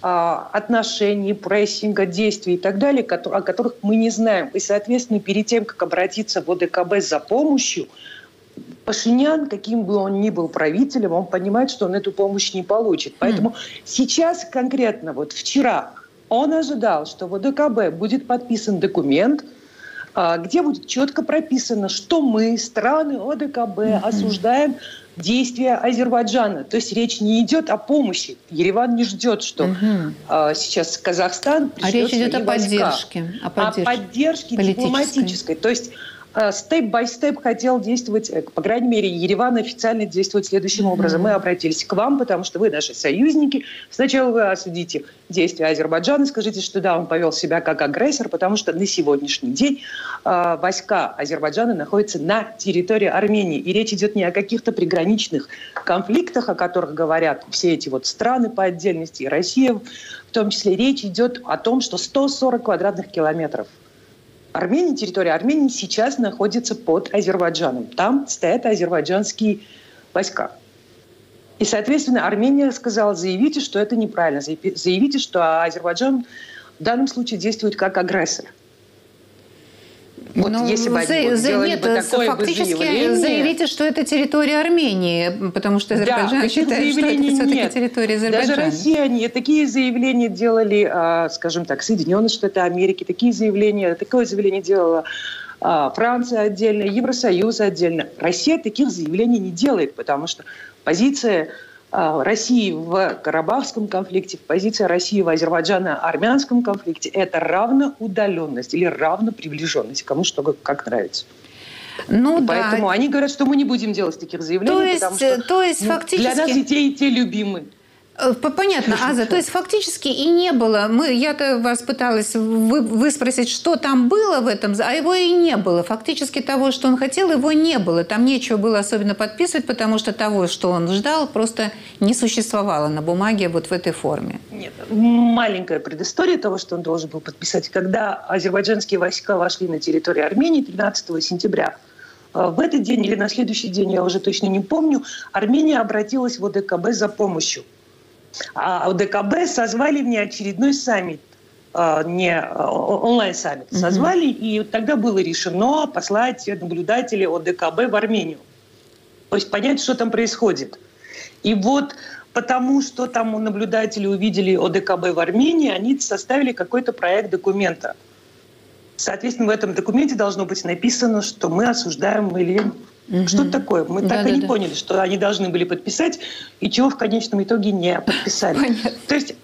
отношений, прессинга, действий и так далее, о которых мы не знаем. И, соответственно, перед тем, как обратиться в ОДКБ за помощью, Пашинян, каким бы он ни был правителем, он понимает, что он эту помощь не получит. Поэтому mm. сейчас конкретно, вот вчера, он ожидал, что в ОДКБ будет подписан документ, где будет четко прописано, что мы, страны ОДКБ, mm-hmm. осуждаем действия Азербайджана. То есть речь не идет о помощи. Ереван не ждет, что угу. а, сейчас Казахстан пришлет А речь идет о войска. поддержке. О поддержке, о поддержке дипломатической. То есть степ-бай-степ хотел действовать, по крайней мере, Ереван официально действует следующим образом. Мы обратились к вам, потому что вы наши союзники. Сначала вы осудите действия Азербайджана, скажите, что да, он повел себя как агрессор, потому что на сегодняшний день э, войска Азербайджана находятся на территории Армении. И речь идет не о каких-то приграничных конфликтах, о которых говорят все эти вот страны по отдельности, и Россия в том числе. Речь идет о том, что сто сорок квадратных километров Армения, территория Армении сейчас находится под Азербайджаном. Там стоят азербайджанские войска. И, соответственно, Армения сказала, заявите, что это неправильно. Заявите, что Азербайджан в данном случае действует как агрессор. Вот ну, если бы за, они за, бы нет, бы такое фактически бы заявление... заявите, что это территория Армении, потому что Азербайджан да, считает, что это все-таки нет. территория Азербайджана. Даже россияне такие заявления делали, скажем так, Соединенные Штаты Америки, такие заявления, такое заявление делала Франция отдельно, Евросоюз отдельно. Россия таких заявлений не делает, потому что позиция России в Карабахском конфликте, позиция России в Азербайджано-армянском конфликте – это равноудаленность или равноприближенность, кому что как нравится. Ну, да. Поэтому они говорят, что мы не будем делать таких заявлений, то есть, потому что то есть, ну, фактически... для нас и те, и те любимы. Понятно, Аза. То есть фактически и не было. Мы, я-то вас пыталась вы, выспросить, что там было в этом, а его и не было. Фактически того, что он хотел, его не было. Там нечего было особенно подписывать, потому что того, что он ждал, просто не существовало на бумаге вот в этой форме. Нет, маленькая предыстория того, что он должен был подписать. Когда азербайджанские войска вошли на территорию Армении тринадцатого сентября, в этот день или на следующий день, я уже точно не помню, Армения обратилась в ОДКБ за помощью. А ОДКБ созвали внеочередной саммит, не онлайн-саммит. Mm-hmm. Созвали, и тогда было решено послать наблюдателей ОДКБ в Армению. То есть понять, что там происходит. И вот потому, что там наблюдатели увидели ОДКБ в Армении, они составили какой-то проект документа. Соответственно, в этом документе должно быть написано, что мы осуждаем или... Угу. Что такое? Мы да, так да, и не да. поняли, что они должны были подписать, и чего в конечном итоге не подписали. Понятно. То есть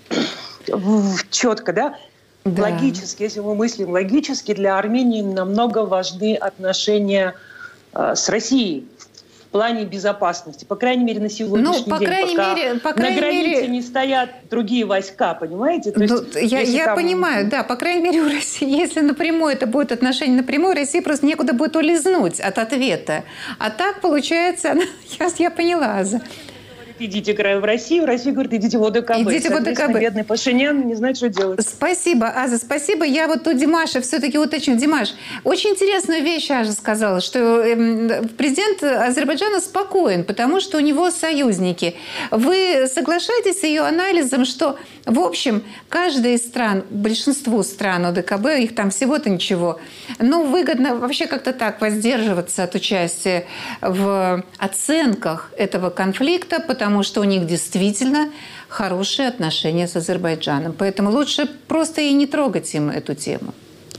четко, да? да? Логически, если мы мыслим логически, для Армении намного важны отношения э, с Россией в плане безопасности. По крайней мере, на сегодняшний ну, по день, пока мере, по на границе мере... не стоят другие войска, понимаете? То есть, ну, я я там... понимаю, да, по крайней мере, у России, если напрямую это будет отношение напрямую, России просто некуда будет улизнуть от ответа. А так, получается, я, я поняла. Идите в Россию, Россия говорит, идите в ОДКБ. Идите в ОДКБ. Бедный Пашинян не знает, что делать. Спасибо, Аза, спасибо. Я вот у Димаша все-таки уточню. Димаш, очень интересную вещь Аза сказала, что президент Азербайджана спокоен, потому что у него союзники. Вы соглашаетесь с ее анализом, что, в общем, каждая из стран, большинству стран ОДКБ, их там всего-то ничего, но выгодно вообще как-то так воздерживаться от участия в оценках этого конфликта, потому потому что у них действительно хорошие отношения с Азербайджаном. Поэтому лучше просто и не трогать им эту тему.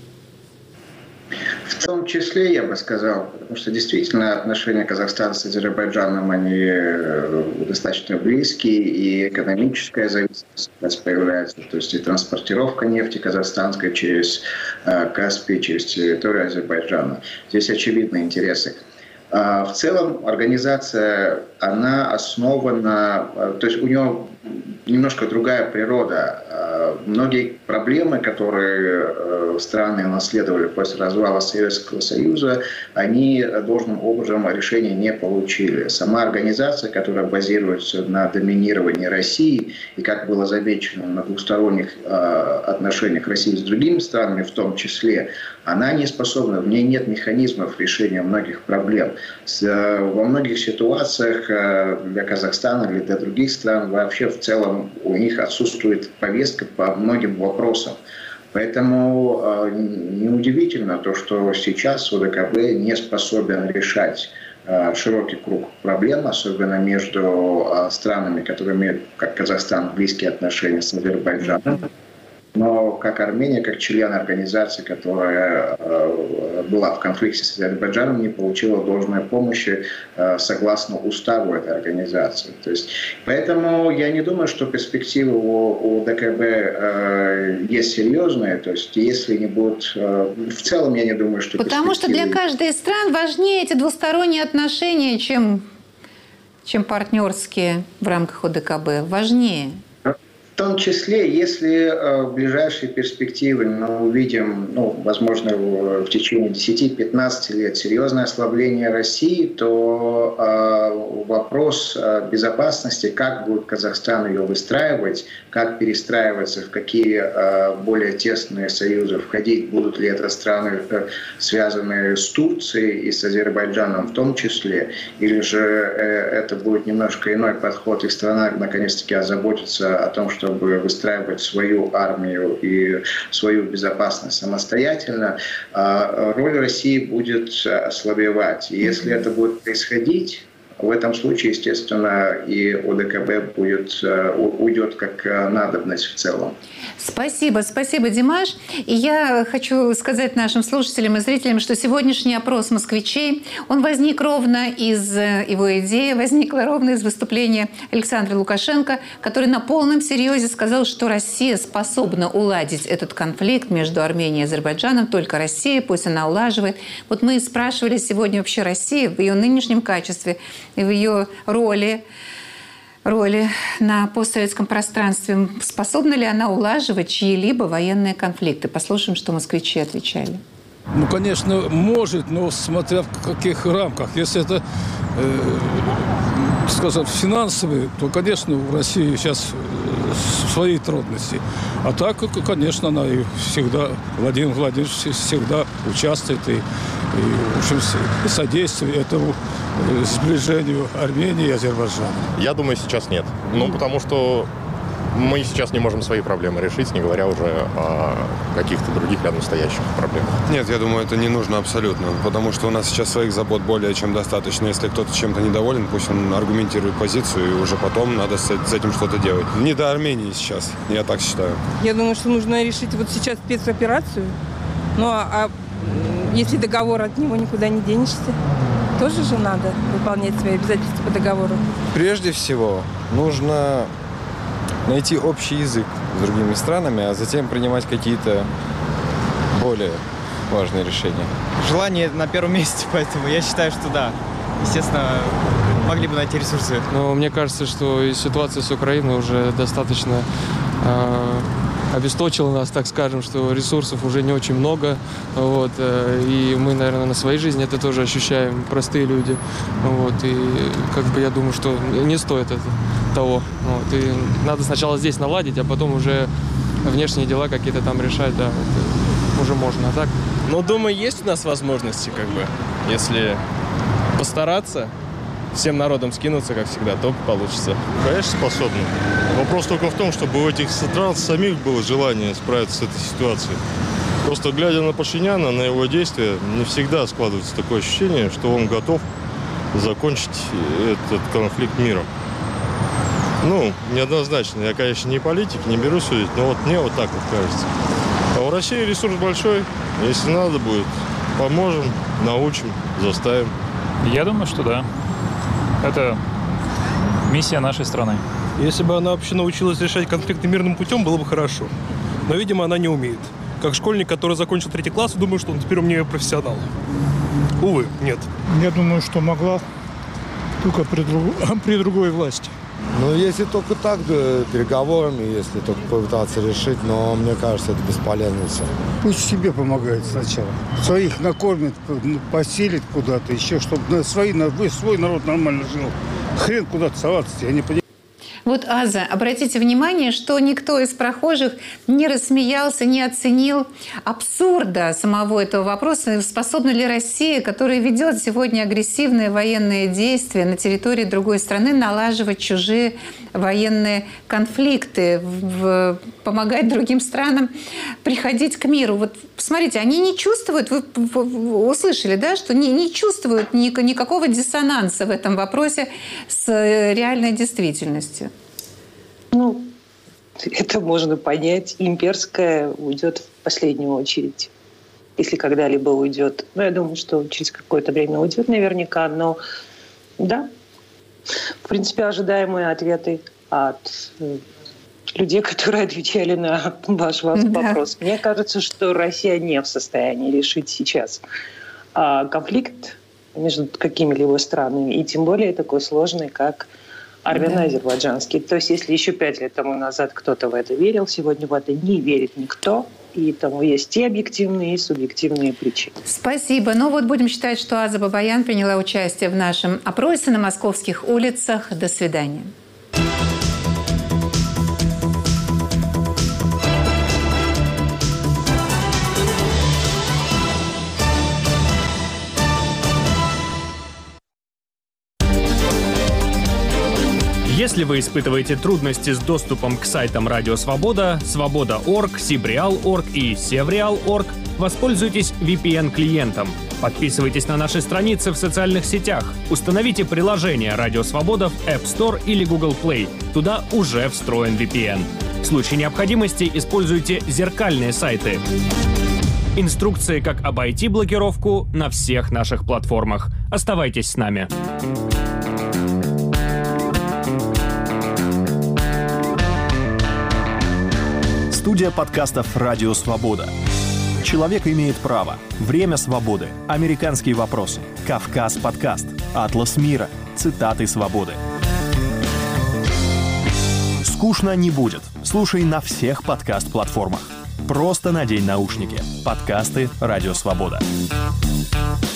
В том числе, я бы сказал, потому что действительно отношения Казахстана с Азербайджаном, они достаточно близкие, и экономическая зависимость появляется, то есть и транспортировка нефти казахстанской через Каспий, через территорию Азербайджана. Здесь очевидны интересы. В целом организация, она основана, то есть у нее немножко другая природа. Многие проблемы, которые страны наследовали после развала Советского Союза, они должным образом решения не получили. Сама организация, которая базируется на доминировании России, и как было замечено на двусторонних отношениях России с другими странами в том числе, она не способна, в ней нет механизмов решения многих проблем. Во многих ситуациях для Казахстана или для других стран вообще в целом у них отсутствует повестка по многим вопросам. Поэтому неудивительно то, что сейчас ОДКБ не способен решать широкий круг проблем, особенно между странами, которые имеют, как Казахстан, близкие отношения с Азербайджаном. Но как Армения, как член организации, которая э, была в конфликте с Азербайджаном, не получила должной помощи э, согласно уставу этой организации. То есть, поэтому я не думаю, что перспективы у, у ДКБ э, есть серьезные. То есть если не будут... Э, в целом я не думаю, что Потому что для каждой из стран важнее эти двусторонние отношения, чем, чем партнерские в рамках ОДКБ. Важнее. В том числе, если э, в ближайшие перспективы мы увидим, ну, возможно, в, в течение десяти-пятнадцати лет серьезное ослабление России, то э, вопрос э, безопасности, как будет Казахстан ее выстраивать, как перестраиваться, в какие э, более тесные союзы входить, будут ли это страны, э, связанные с Турцией и с Азербайджаном в том числе, или же э, это будет немножко иной подход, и страна наконец-таки озаботится о том, что чтобы выстраивать свою армию и свою безопасность самостоятельно, роль России будет ослабевать. И если это будет происходить, в этом случае, естественно, и ОДКБ будет, уйдет как надобность в целом. Спасибо, спасибо, Димаш. И я хочу сказать нашим слушателям и зрителям, что сегодняшний опрос москвичей, он возник ровно из, его идея возникла ровно из выступления Александра Лукашенко, который на полном серьезе сказал, что Россия способна уладить этот конфликт между Арменией и Азербайджаном, только Россия, пусть она улаживает. Вот мы спрашивали сегодня вообще Россию в ее нынешнем качестве и в ее роли, роли на постсоветском пространстве. Способна ли она улаживать чьи-либо военные конфликты? Послушаем, что москвичи отвечали. Ну, конечно, может, но смотря в каких рамках. Если это, э, скажем, финансовые, то, конечно, в России сейчас свои трудности. А так, конечно, она и всегда, Владимир Владимирович всегда участвует и, и в общем, содействует этому сближению Армении и Азербайджана. Я думаю, сейчас нет. Ну, потому что мы сейчас не можем свои проблемы решить, не говоря уже о каких-то других рядом стоящих проблемах. Нет, я думаю, это не нужно абсолютно, потому что у нас сейчас своих забот более чем достаточно. Если кто-то чем-то недоволен, пусть он аргументирует позицию, и уже потом надо с этим что-то делать. Не до Армении сейчас, я так считаю. Я думаю, что нужно решить вот сейчас спецоперацию, ну а, а если договор, от него никуда не денешься, тоже же надо выполнять свои обязательства по договору. Прежде всего, нужно найти общий язык с другими странами, а затем принимать какие-то более важные решения. Желание на первом месте, поэтому я считаю, что да. Естественно, могли бы найти ресурсы. Но мне кажется, что ситуация с Украиной уже достаточно э, обесточила нас, так скажем, что ресурсов уже не очень много. Вот, э, и мы, наверное, на своей жизни это тоже ощущаем, простые люди. Вот, и как бы я думаю, что не стоит это того. Вот, и надо сначала здесь наладить, а потом уже внешние дела какие-то там решать, да, это уже можно. А так? Ну, думаю, есть у нас возможности, как бы, если постараться, всем народом скинуться, как всегда, то получится. Конечно, способны. Вопрос только в том, чтобы у этих стран самих было желание справиться с этой ситуацией. Просто глядя на Пашиняна, на его действия, не всегда складывается такое ощущение, что он готов закончить этот конфликт миром. Ну, неоднозначно. Я, конечно, не политик, не беру судить, но вот мне вот так вот кажется. А у России ресурс большой. Если надо будет, поможем, научим, заставим. Я думаю, что да. Это миссия нашей страны. Если бы она вообще научилась решать конфликты мирным путем, было бы хорошо. Но, видимо, она не умеет. Как школьник, который закончил третий класс, думаю, что он теперь у меня профессионал. Увы, нет. Я думаю, что могла, только при, друг... при другой власти. Ну, если только так, да, переговорами, если только попытаться решить, но мне кажется, это бесполезно все. Пусть себе помогает сначала. Своих накормит, поселит куда-то еще, чтобы свои, свой народ нормально жил. Хрен куда-то соваться, я не понимаю. Вот, Аза, обратите внимание, что никто из прохожих не рассмеялся, не оценил абсурда самого этого вопроса. Способна ли Россия, которая ведет сегодня агрессивные военные действия на территории другой страны, налаживать чужие военные конфликты, в, помогать другим странам приходить к миру? Вот посмотрите, они не чувствуют, вы, вы услышали, да, что не, не чувствуют ни, никакого диссонанса в этом вопросе с реальной действительностью. Ну, это можно понять. Имперская уйдет в последнюю очередь, если когда-либо уйдет. Ну, я думаю, что через какое-то время уйдет наверняка, но да, в принципе, ожидаемые ответы от людей, которые отвечали на ваш вопрос. Да. Мне кажется, что Россия не в состоянии решить сейчас конфликт между какими-либо странами, и тем более такой сложный, как армяно-азербайджанский. То есть, если еще пять лет тому назад кто-то в это верил, сегодня в это не верит никто, и тому есть и объективные, и субъективные причины. Спасибо. Ну вот будем считать, что Аза Бабаян приняла участие в нашем опросе на московских улицах. До свидания. Если вы испытываете трудности с доступом к сайтам Радио Свобода, Свобода точка орг, Сибреал точка орг и Севреал точка орг, воспользуйтесь ви пи эн-клиентом. Подписывайтесь на наши страницы в социальных сетях. Установите приложение Радио Свобода в App Store или Google Play. Туда уже встроен ви пи эн. В случае необходимости используйте зеркальные сайты. Инструкции, как обойти блокировку, на всех наших платформах. Оставайтесь с нами. Студия подкастов «Радио Свобода». «Человек имеет право», «Время свободы», «Американские вопросы», «Кавказ подкаст», «Атлас мира», «Цитаты свободы». Скучно не будет. Слушай на всех подкаст-платформах. Просто надень наушники. Подкасты «Радио Свобода».